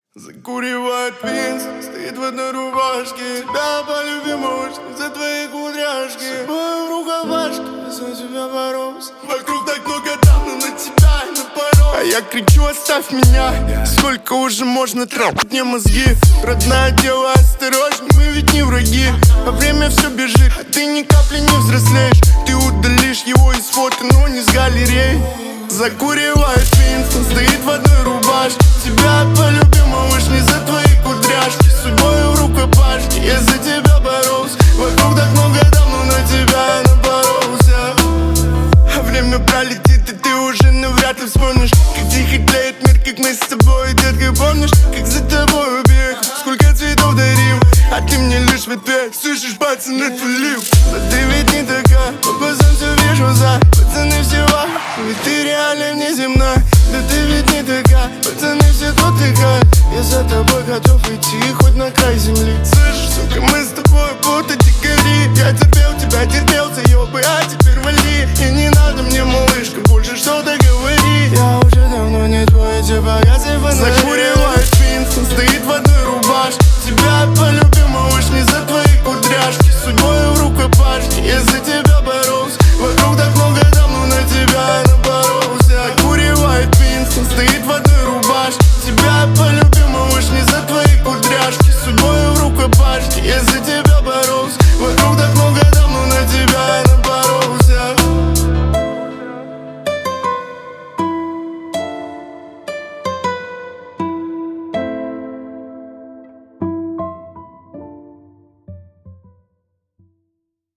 Закуривает винс, стоит в одной рубашке. Тебя по-любимому за твои кудряшки. С собой в рукавашке, я за тебя боролся. Вокруг так много дам, но на тебя я напоролся. А я кричу, оставь меня. Сколько уже можно трахать мне мозги? Родная дева, осторожней, мы ведь не враги. А время все бежит, а ты ни капли не взрослеешь. Ты удалишь его из фото, но не с галерей. Закуривает винс, он стоит в одной рубашке. Тебя по-любимому уж не за твои кудряшки. С судьбой в рукопашке, я за тебя боролся. Вокруг так много дам, но на тебя я напоролся. А время пролетит, и ты уже навряд ли вспомнишь, как тихо тлеет мир, как мы с тобой, детка, помнишь? Как за тобой убег, сколько цветов дарил, а ты мне лишь в ответ слышишь, пацан, отвалил. Но ты ведь не такая, по глазам все вижу за. Пацаны все ведь ты реально внеземная. Да ты ведь не такая, пацаны все тут тыкают. Я за тобой готов идти хоть на край земли. Слышишь, сука, мы с тобой будто дикари. Я терпел тебя, терпел заебы, а теперь вали. И не надо мне, малышка, больше что-то говори. Я уже давно не твой, тебе погасив фонари.